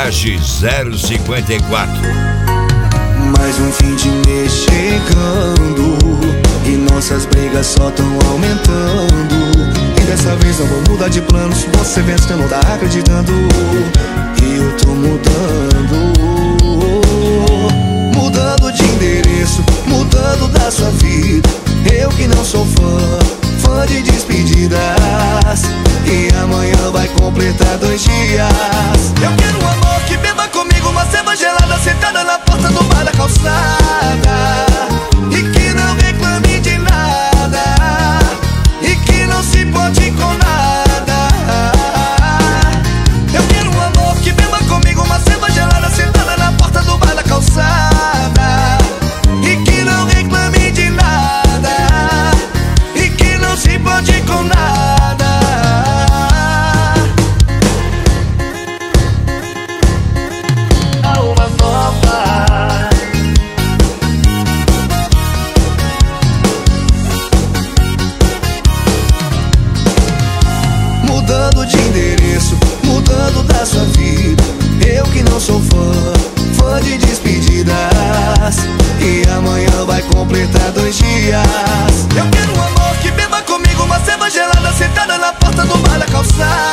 Laje 054. Mais um fim de mês chegando e nossas brigas só tão aumentando. E dessa vez eu vou mudar de planos. Você pensa que eu não tá acreditando, e eu tô mudando. Mudando de endereço, mudando da sua vida. Eu que não sou fã de despedidas. E amanhã vai completar 2 dias. Eu quero um amor que beba comigo uma cerveja gelada, sentada na porta do bar da calçada, e que não reclame de nada, e que não se pode com nada. Eu quero um amor que beba comigo uma cerveja gelada, sentada na porta do bar da calçada, e que não reclame de nada, e que não se pode com nada. Mudando de endereço, mudando da sua vida. Eu que não sou fã de despedidas. E amanhã vai completar 2 dias. Eu quero um amor que beba comigo uma cerveja gelada, sentada na porta do bar da calçada,